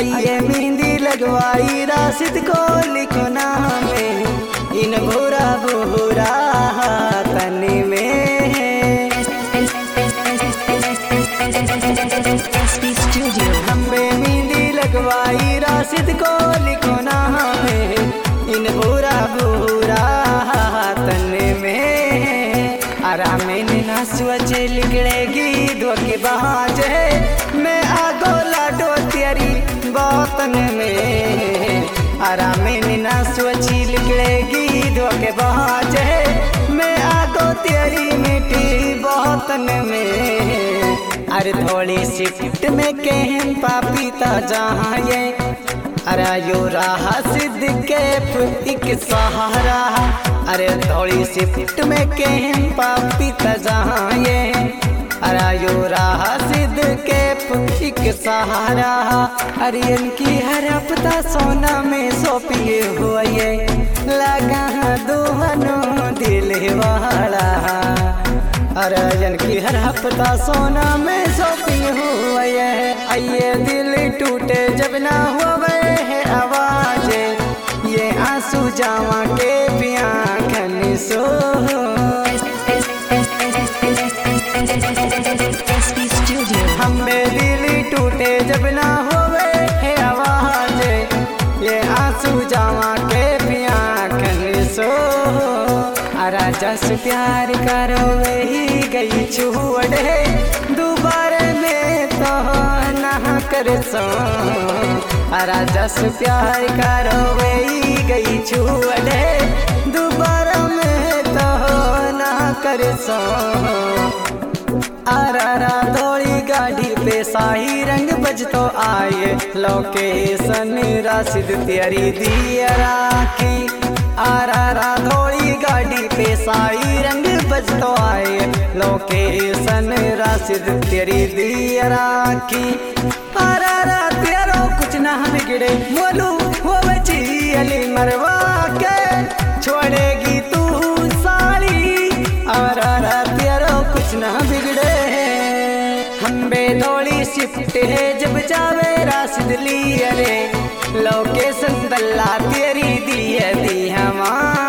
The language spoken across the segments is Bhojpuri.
आइए मेहंदी लगवाई राशिद को लिखो नाम इन भूरा भूरा तन में। लंबे मेहंदी लगवाई राशिद को लिखो नाम इन भूरा भूरा तन में। आराम ना सोचे लिगड़ेगी धोखे बाजे मैं आगो लाडो तेरी बातन में। आराम ना सोची लिगड़ेगी धोखे बाजे मैं आगो तेरी मीठी बातन में। अरे थोड़ी शिफ्ट में कहन पापीता जहाँ ये अरे यो रहा सिद्ध के एक सहारा। अरे थोड़ी शिफ्ट में कहन पापीता जहाँ ये अरे यो रहा सिद्ध के एक सहारा। अरे इनकी हर हफ्ता सोना में सोपिए हुए लगा दोनों दिल वाला। अरे इनकी हर हफ्ता सोना में शॉपिंग हुआ है। आइए दिल टूटे जब ना हुए है आवाज ये आंसू जावा के पिया खन सो। हमें दिल टूटे जब ना हुए है आवाज ये आंसू जावा के पिया खन सो। राजा से प्यार करो वही गई छुड़े दोबारा में तो ना कर सो। राजा से प्यार करो वही गई छुड़े दोबारा में तो ना कर सो। आरा दौड़ी गाड़ी पे शाही रंग बज तो आए लोकेशन राशिद तेरी दिया राखी। आरा दौड़ी गाड़ी पे शाही रंग बज तो आए लोकेशन राशिद तेरी दिया राखी। आरा तेरो कुछ ना बिगड़े बोलू वो बची अली मरवा के छोड़ेगी तू साड़ी। आरा तेरो कुछ ना बिगड़े हम बेदौड़ी शिफ्ट है जब जावे राशिद लिए रे लोकेशन दल्ला तेरी दिए दी हमा।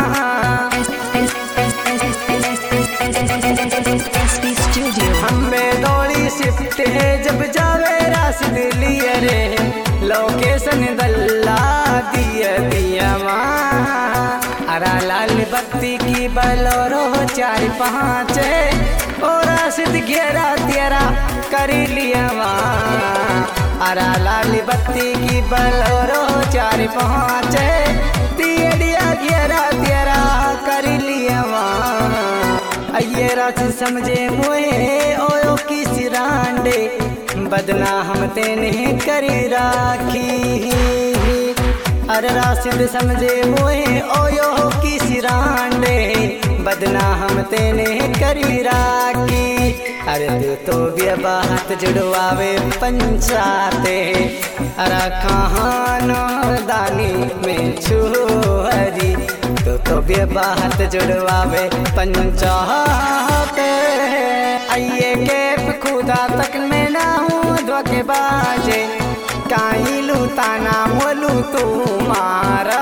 हम बेदौड़ी शिफ्ट है जब जावे राशिद लिए रे लोकेशन दल्ला दिए दिया माँ। अरा लाल बत्ती की बलोरो 4-5 और राशिद घेरा तेरा कर लिया माँ। अरा लाल बत्ती की बलोरो 4-5 तियड़िया घेरा तेरा कर लिया माँ। ये रात समझे मोए ओयो की सिरांडे बदना हम तेने करी राखी। अरे राशिद समझे मोए ओयो की सिरांडे बदना हम तेने करी राखी। अरे तू तो बात जुड़वावे पंचाते अरे कहानो दानी में छुहरी। तो बात जुड़वावे पंचाते आइए के खुदा तक में ना हूँ धोखे बाजे काई लूताना मोलू तुम्हारा।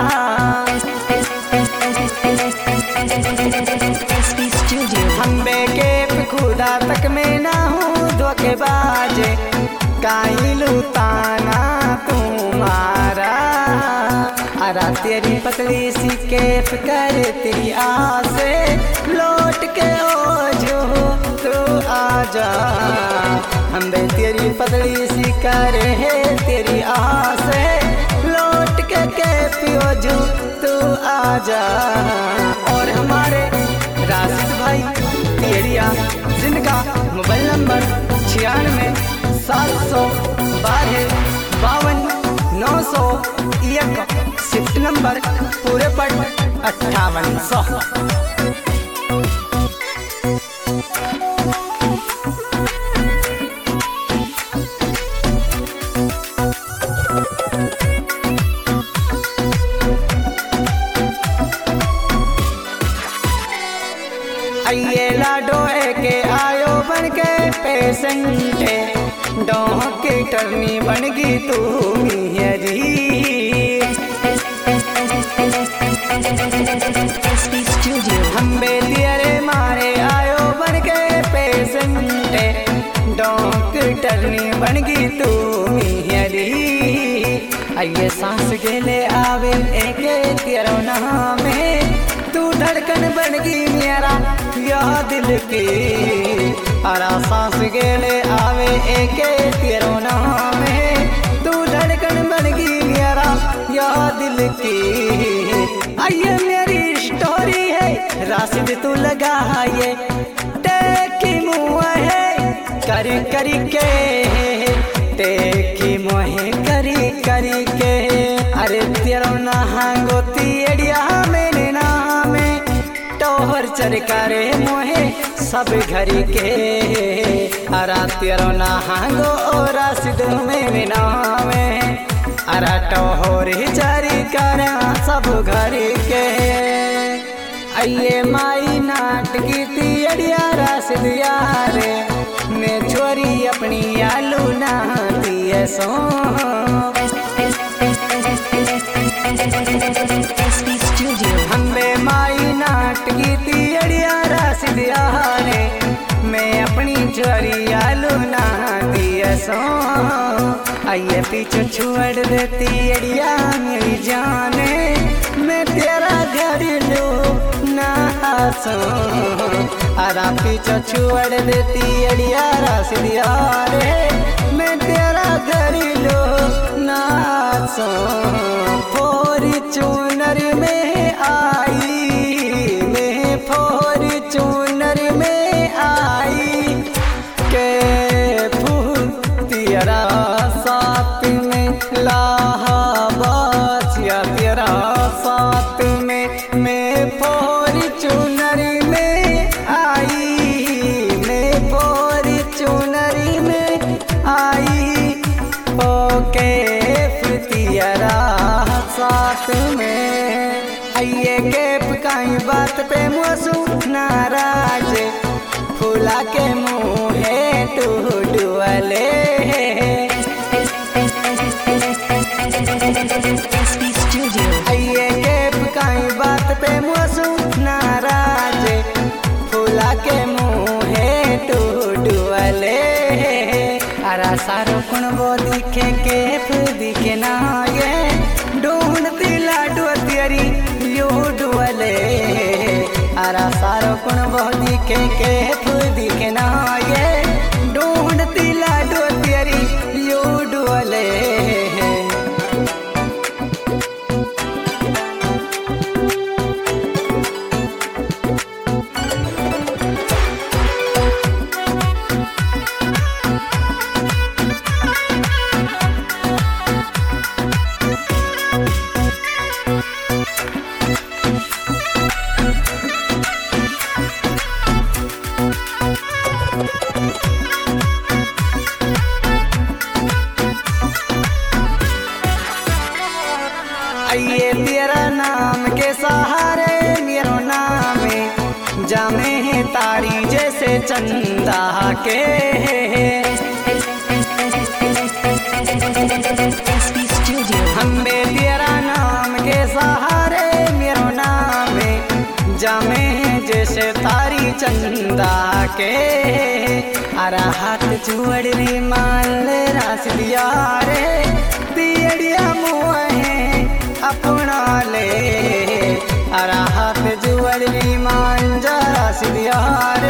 हम बेके खुदा तक में ना हूँ धोखे बाजे काई लूताना तुम्हारा। अरा तेरी पतली सी केफ कर तेरी आसे लौट के ओ जो तू आजा। हम बे तेरी पतली सी करे है तेरी आसे लौट के पियो जो तू आजा। और हमारे राशिद भाई तेरिया जिनका मोबाइल नंबर 96 712 52 901 शिफ्ट नंबर पूरे पर 5800। आइए लाडो के आयो बन के पेशेंट डॉक्टरनी बन गई तू मियरी। हम बेतियरे मारे आयो बन के पेशेंट, डॉक्टरनी बन गई तू मियरी। आइए सांस गेले आवे एके तेरो नाम है, तू धड़कन बन गई मेरा यह दिल की। अरा सांस गेले आवे एके तेरो नाम है, तू धड़कन बन गई मेरा यह दिल की। आइए मेरी स्टोरी है राशिद तू लगा ये टेकी मुँह है करी करी के, टेकी मोहे करी करी के। अरे तेरो नहांगो तियड़िया मेरे नामे, टोहर चरकारे मोहे सब घरी के। अरा तेरो नहांगो राशिद मेरे नामे, अरा टोहर चरी करा सब घरी के। आइए माई नाटकी तियड़िया राशिद यारे, मैं छोरी अपनी आलू ना दिए सो। हम्बे माई नाटकी तियड़िया राशिद यारे, मैं अपनी छोरी आलू ना दिए सो। आइए पीछे छोड़ देती अड़िया मेरी जाने, मैं तेरा घर लू ना आसो। अरा पीछे छोड़ देती अड़िया राशिद यारे, मैं तेरा घर लू ना आसो। फॉर्च्यूनर में आई, मैं फॉर्च्यूनर में आई के फूल तेरा साथ में लाहाबासिया तेरा साथ में। मैं फॉर्च्यूनर में आई, मैं फॉर्च्यूनर में आई ओके तेरा साथ में। आइए कैप काई बात पे मौसू नाराज, फूला के मुँह है तू डुअले। आइए कैप काई बात पे मौसू नाराज, फूला के मुँह है तू डुअले। अरा सारो कुण वो दिखे कैफ दिखे ना ये, ढूंढती लाडू तेरी यू डुअले। अरा सारो कुण वो दिखे कैफ दिखे ना ये, ढूंढती लाडू तेरी यू डुअले। आइए तेरा नाम के सहारे मेरो नाम जामे है तारी जैसे चंदा के। हम्बे तेरा नाम के सहारे मेरो नाम जामे है जैसे तारी चंदा के। अरा हाथ जोड़ रे माल राशिद यारे, तियड़िया मुँह है अपना ले। अरा हाथ जुअर मान जा राशिद यारे,